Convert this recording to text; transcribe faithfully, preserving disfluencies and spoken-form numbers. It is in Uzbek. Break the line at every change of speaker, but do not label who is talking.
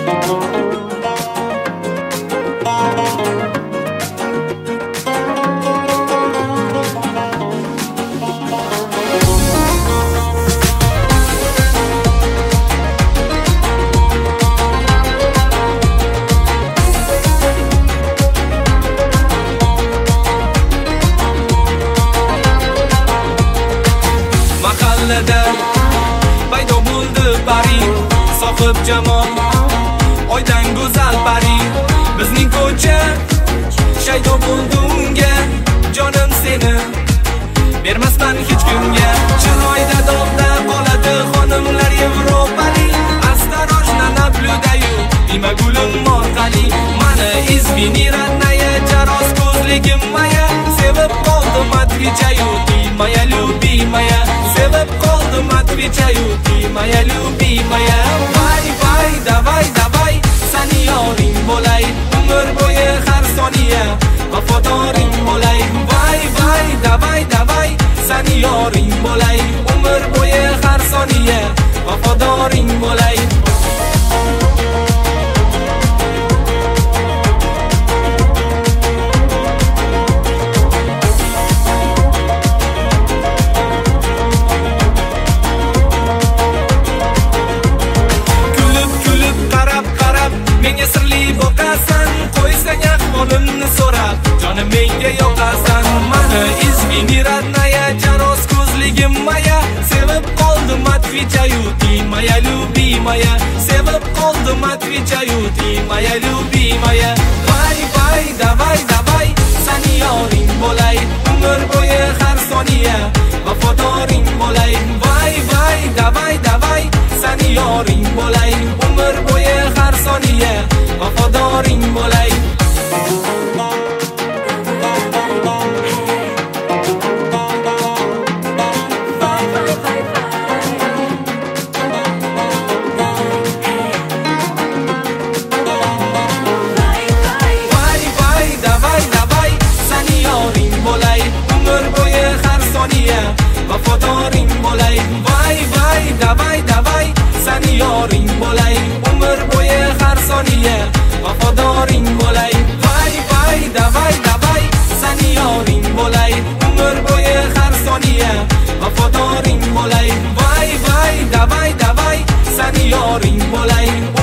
Paydo bo'ldi Paris, sohib jamol, oydan go'zal Paris. Bizning ko'cha shaydo bo'ldi unga, jonim seni bermasman hech kimga. Chiroyda dog'da qoladi xonimlar Yevropalik. Осторожно наблюдаю, nima gulim morqali. Mana izvini родная, jaroz ko'zligim moya. Sevib qoldim, отвечаю, ты моя любимая. Sevib qoldim, отвечаю, ты моя любимая. Vay vay, davay davay, sani yoring bo'lay, umr bo'yi har soniya vafodoring bo'lay. Vay vay, davay davay, sani yoring bo'lay, umr bo'yi har soniya vafodoring bo'lay. Menga sirli boqasan, qo'ysang ahvolimni so'rab, jonim menga yoqasan. Mana izvini родная, jaroz ko'zligim moya. Sevib qoldim, отвечаю, ты моя любимая. Sevib qoldim, отвечаю, ты моя любимая. Vay vay, davay davay, sani yoring bo'lay, umr bo'yi har soniya vafodoring bo'lay. Vay vay, davay davay, sani yoring bo'lay, umr bo'yi har soniya vafodoring bo'lay. Vay vay, davay davay, sani yoring bo'lay, umr bo'yi har soniya vafodoring bo'lay. Vay vay, davay davay, sani yoring bo'lay, umr bo'yi har soniya vafodoring bo'lay. Vay vay, davay davay, sani yoring bo'lay, umr bo'yi har soniya vafodoring bo'lay. Vay vay, davay davay, sani yoring bo'lay.